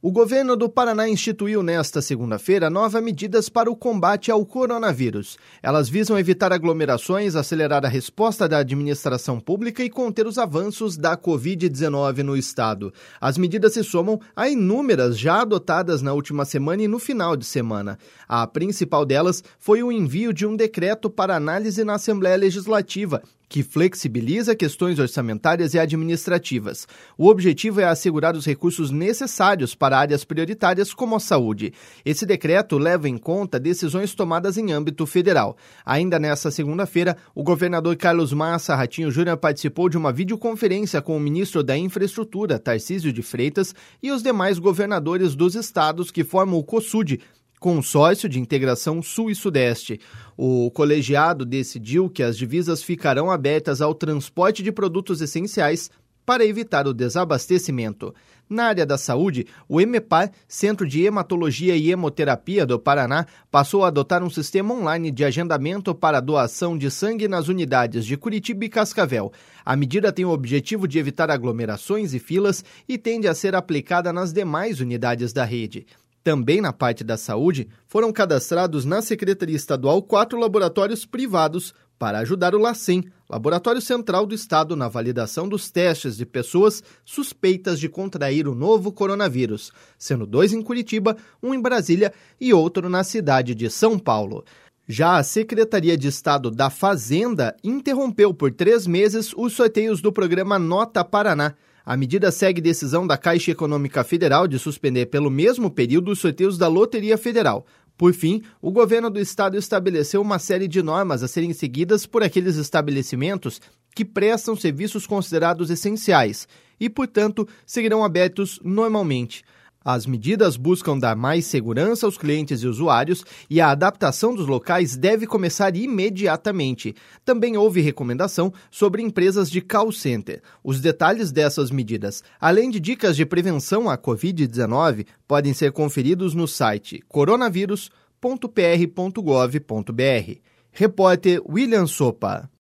O governo do Paraná instituiu nesta segunda-feira novas medidas para o combate ao coronavírus. Elas visam evitar aglomerações, acelerar a resposta da administração pública e conter os avanços da Covid-19 no estado. As medidas se somam a inúmeras já adotadas na última semana e no final de semana. A principal delas foi o envio de um decreto para análise na Assembleia Legislativa, que flexibiliza questões orçamentárias e administrativas. O objetivo é assegurar os recursos necessários para áreas prioritárias como a saúde. Esse decreto leva em conta decisões tomadas em âmbito federal. Ainda nesta segunda-feira, o governador Carlos Massa Ratinho Júnior participou de uma videoconferência com o ministro da Infraestrutura, Tarcísio de Freitas, e os demais governadores dos estados que formam o COSUD, Consórcio de Integração Sul e Sudeste. O colegiado decidiu que as divisas ficarão abertas ao transporte de produtos essenciais para evitar o desabastecimento. Na área da saúde, o EMEPAR, Centro de Hematologia e Hemoterapia do Paraná, passou a adotar um sistema online de agendamento para doação de sangue nas unidades de Curitiba e Cascavel. A medida tem o objetivo de evitar aglomerações e filas e tende a ser aplicada nas demais unidades da rede. Também na parte da saúde, foram cadastrados na Secretaria Estadual 4 laboratórios privados para ajudar o LACEN, Laboratório Central do Estado, na validação dos testes de pessoas suspeitas de contrair o novo coronavírus, sendo 2 em Curitiba, 1 em Brasília e outro na cidade de São Paulo. Já a Secretaria de Estado da Fazenda interrompeu por 3 meses os sorteios do programa Nota Paraná. A medida segue decisão da Caixa Econômica Federal de suspender pelo mesmo período os sorteios da Loteria Federal. Por fim, o governo do estado estabeleceu uma série de normas a serem seguidas por aqueles estabelecimentos que prestam serviços considerados essenciais e, portanto, seguirão abertos normalmente. As medidas buscam dar mais segurança aos clientes e usuários e a adaptação dos locais deve começar imediatamente. Também houve recomendação sobre empresas de call center. Os detalhes dessas medidas, além de dicas de prevenção à Covid-19, podem ser conferidos no site coronavírus.pr.gov.br. Repórter William Sopa.